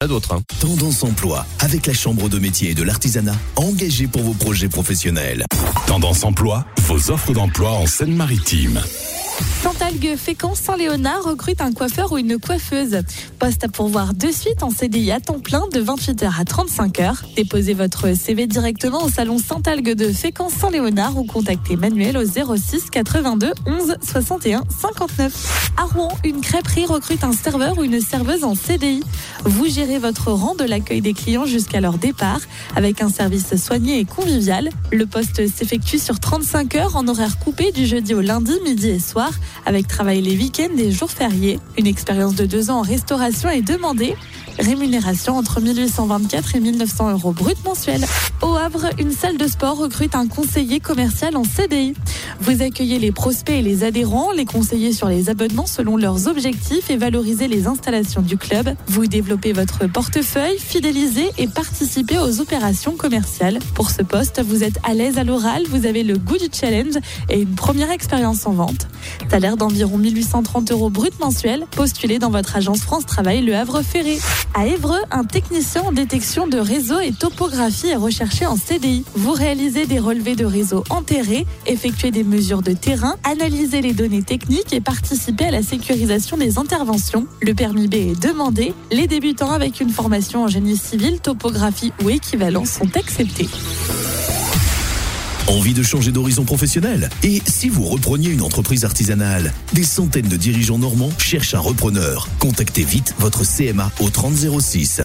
pas d'autre. Tendance Emploi, avec la Chambre de métier et de l'artisanat, engagée pour vos projets professionnels. Tendance Emploi, vos offres d'emploi en Seine-Maritime. Santalgue Fécamp Saint-Léonard recrute un coiffeur ou une coiffeuse. Poste à pourvoir de suite en CDI à temps plein de 28h à 35h. Déposez votre CV directement au salon Santalgue de Fécamp Saint-Léonard ou contactez Manuel au 06 82 11 61 59. À Rouen, une crêperie recrute un serveur ou une serveuse en CDI. Vous gérez votre rang de l'accueil des clients jusqu'à leur départ avec un service soigné et convivial. Le poste s'effectue sur 35 heures en horaire coupé du jeudi au lundi, midi et soir, avec travail les week-ends et jours fériés. Une expérience de 2 ans en restauration est demandée. Rémunération entre 1824 et 1900 euros brut mensuels. Au Havre, une salle de sport recrute un conseiller commercial en CDI. Vous accueillez les prospects et les adhérents, les conseillez sur les abonnements selon leurs objectifs et valorisez les installations du club. Vous développez votre portefeuille, fidélisez et participez aux opérations commerciales. Pour ce poste, vous êtes à l'aise à l'oral, vous avez le goût du challenge et une première expérience en vente. Salaire d'environ 1830 euros brut mensuels. Postulez dans votre agence France Travail Le Havre Ferré. À Évreux, un technicien en détection de réseau et topographie est recherché en CDI. Vous réalisez des relevés de réseau enterrés, effectuez des mesures de terrain, analysez les données techniques et participez à la sécurisation des interventions. Le permis B est demandé. Les débutants avec une formation en génie civil, topographie ou équivalent sont acceptés. Envie de changer d'horizon professionnel? Et si vous repreniez une entreprise artisanale? Des centaines de dirigeants normands cherchent un repreneur. Contactez vite votre CMA au 30 06.